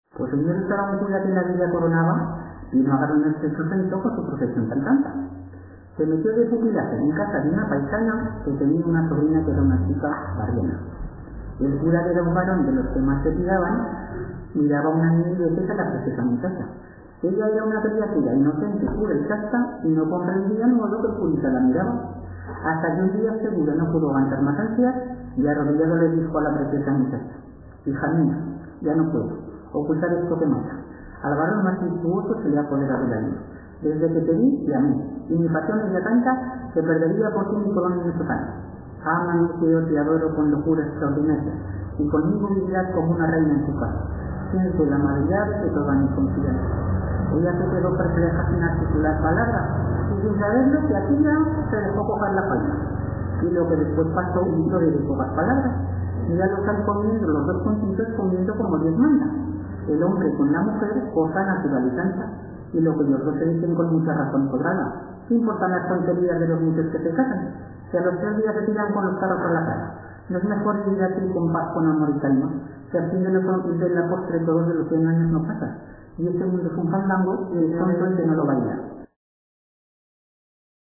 Pues señorita era un cura que en la villa coronaba, vino a ganar el sustento con su profesión tan santa. Se metió de pupilaje en casa de una paisana que tenía una sobrina que era una chica barriana. El cura, que era un varón de los que más se tiraban, miraba a una niña y decía a la preciosa muchacha. Ella era una criatura inocente, pura y casta, y no comprendía el modo que el curita la miraba. Hasta que un día seguro no pudo aguantar más ansias y arrodillado le dijo a la preciosa muchacha: hija mía, ya no puedo ocultar esto que mata. Al varón más virtuoso se le ha apoderado el alma. Desde que te vi y a mí, y mi pasión es ya tanta que perdería por ti mi corona y mi sotana. Ámame, que yo te adoro con locura extraordinaria, y conmigo vivirás como una reina en tu casa. Siente la amabilidad de toda mi confianza. Ella se quedó perpleja sin articular palabras, y sin saberlo que aquella se dejó coger la palma. Y lo que después pasó, un historia de pocas palabras. Ya lo están comiendo los dos juntitos, comiendo como Dios manda. El hombre con la mujer, cosa natural y santa. Y lo que los dos se dicen con mucha razón sobrada. ¿Qué importan las tonterías de los muchos que se casan? Si a los 3 días se tiran con los carros por la cara. ¿No es mejor vivir así con paz, con amor y calma? Que al fin de la postre todos de los 100 años no pasa. Y este mundo es un fandango y el tonto el que no lo baila.